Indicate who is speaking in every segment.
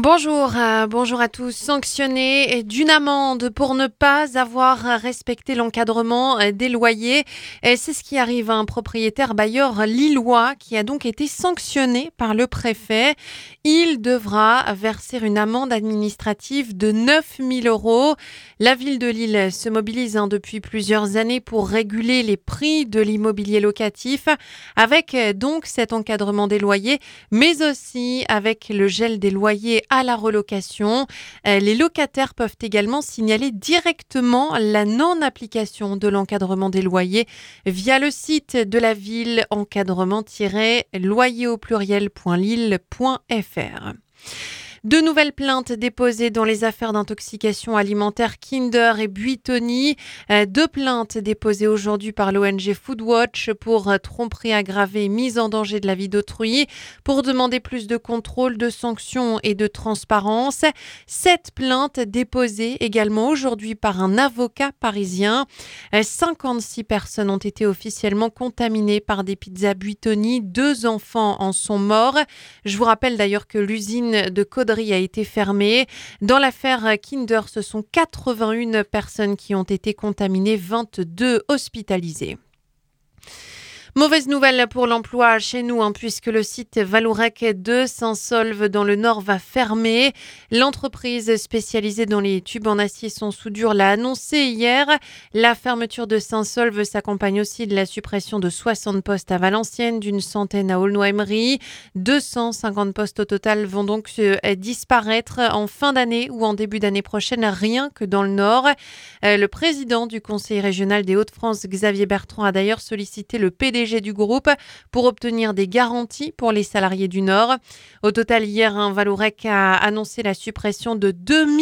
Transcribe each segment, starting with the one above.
Speaker 1: Bonjour à tous. Sanctionné d'une amende pour ne pas avoir respecté l'encadrement des loyers. C'est ce qui arrive à un propriétaire bailleur lillois qui a donc été sanctionné par le préfet. Il devra verser une amende administrative de 9 000 €. La ville de Lille se mobilise depuis plusieurs années pour réguler les prix de l'immobilier locatif avec donc cet encadrement des loyers, mais aussi avec le gel des loyers à la relocation. Les locataires peuvent également signaler directement la non-application de l'encadrement des loyers via le site de la ville encadrement-loyer au pluriel.lille.fr. Deux nouvelles plaintes déposées dans les affaires d'intoxication alimentaire Kinder et Buitoni. Deux plaintes déposées aujourd'hui par l'ONG Foodwatch pour tromperie aggravée et mise en danger de la vie d'autrui, pour demander plus de contrôle, de sanctions et de transparence. 7 plaintes déposées également aujourd'hui par un avocat parisien. 56 personnes ont été officiellement contaminées par des pizzas Buitoni. 2 enfants en sont morts. Je vous rappelle d'ailleurs que l'usine de Caudry a été fermée. Dans l'affaire Kinder, ce sont 81 personnes qui ont été contaminées, 22 hospitalisées. Mauvaise nouvelle pour l'emploi chez nous, puisque le site Vallourec de Saint-Saulve dans le Nord va fermer. L'entreprise spécialisée dans les tubes en acier sans soudure l'a annoncé hier. La fermeture de Saint-Saulve s'accompagne aussi de la suppression de 60 postes à Valenciennes, d'une centaine à Aulnoy-Emery. 250 postes au total vont donc disparaître en fin d'année ou en début d'année prochaine, rien que dans le Nord. Le président du Conseil régional des Hauts-de-France, Xavier Bertrand, a d'ailleurs sollicité le PDG du groupe pour obtenir des garanties pour les salariés du Nord. Au total, hier, Vallourec a annoncé la suppression de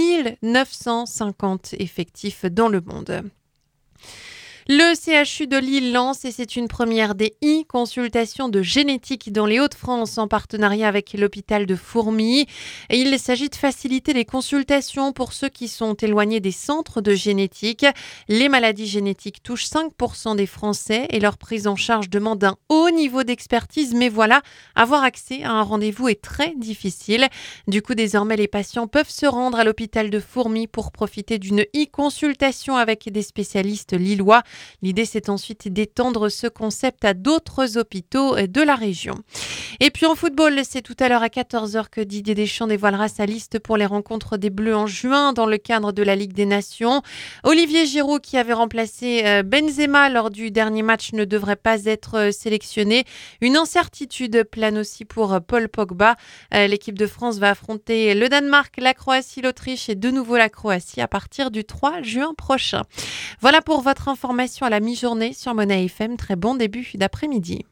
Speaker 1: 2950 effectifs dans le monde. Le CHU de Lille lance, et c'est une première, des e-consultations de génétique dans les Hauts-de-France en partenariat avec l'hôpital de Fourmies. Et il s'agit de faciliter les consultations pour ceux qui sont éloignés des centres de génétique. Les maladies génétiques touchent 5% des Français et leur prise en charge demande un haut niveau d'expertise. Mais voilà, avoir accès à un rendez-vous est très difficile. Du coup, désormais, les patients peuvent se rendre à l'hôpital de Fourmies pour profiter d'une e-consultation avec des spécialistes lillois. L'idée, c'est ensuite d'étendre ce concept à d'autres hôpitaux de la région. Et puis en football, c'est tout à l'heure à 14h que Didier Deschamps dévoilera sa liste pour les rencontres des Bleus en juin dans le cadre de la Ligue des Nations. Olivier Giroud, qui avait remplacé Benzema lors du dernier match, ne devrait pas être sélectionné. Une incertitude plane aussi pour Paul Pogba. L'équipe de France va affronter le Danemark, la Croatie, l'Autriche et de nouveau la Croatie à partir du 3 juin prochain. Voilà pour votre information à la mi-journée sur Mona FM. Très bon début d'après-midi.